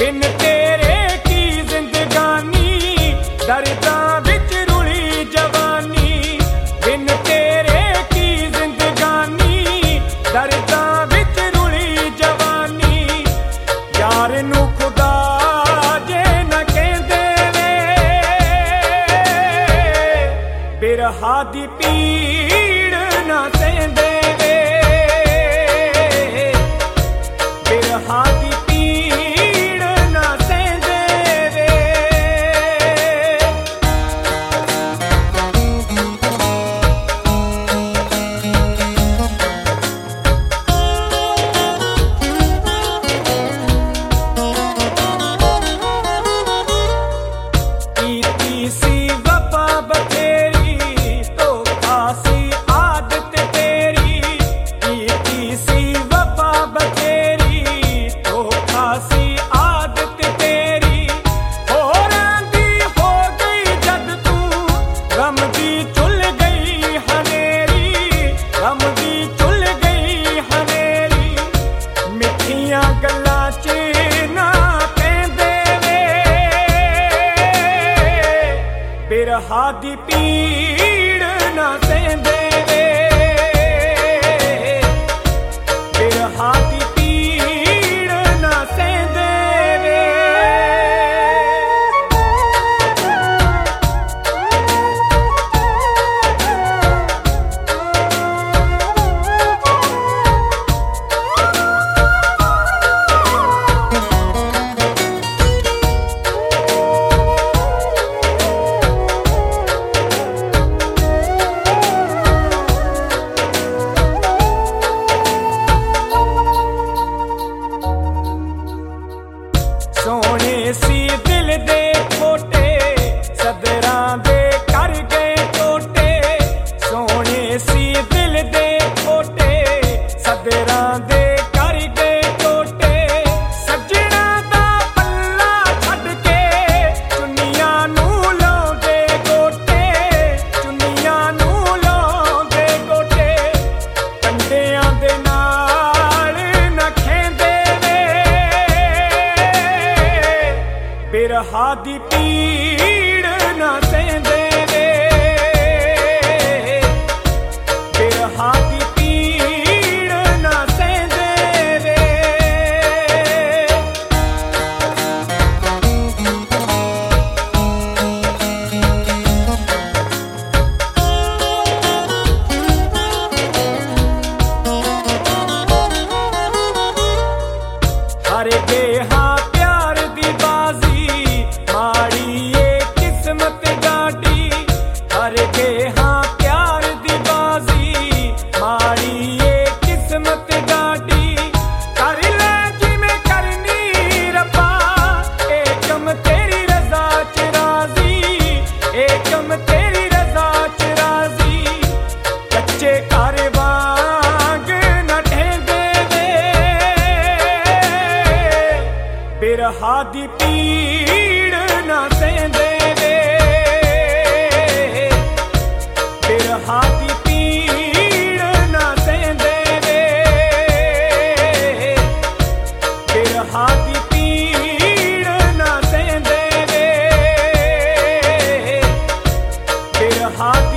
बिन तेरे की जिंदगानी दर्दां विच रुली जवानी बिन तेरे की जिंदगानी दर्दां विच रुली जवानी यार नू खुदा जे न कहंदे वे बिरहा दी पीड़ ना सहंदे वे बिरहा दी बिरहा दी पीड़ ना सहंदे वे बिरहा दी पीड़ ना सहंदे वे सोने सी दिल दे खोटे सदरां दे कर गए टोटे सोने सी दिल दे खोटे सदरां दे कर गए टोटे सजना दा पल्ला छड्ड के चुन्नियां नू लाउंदे गोटे चुन्नियां नू लाउंदे गोटे कंडियां दे नाल ना खेंदे बिरहा दी पीड़ ना सहंदे वे बिरहा दी पीड़ ना सहंदे वे हर बेहा प्यार दी बाजी माड़ी ये किस्मत गाड़ी हर के हाँ प्यार दी बाजी माड़ी ये किस्मत गाड़ी कर ले जिमें करनी रब्बा एकम तेरी रजा च राजी एकम तेरी रजा च राजी कच्चे घर वांग न ढेंदे वे बिरहा दी पीड़ ना सहंदे वे बिरहा दी पीड़ ना सहंदे वे बिरहा दी पीड़ ना सहंदे वे बिरहा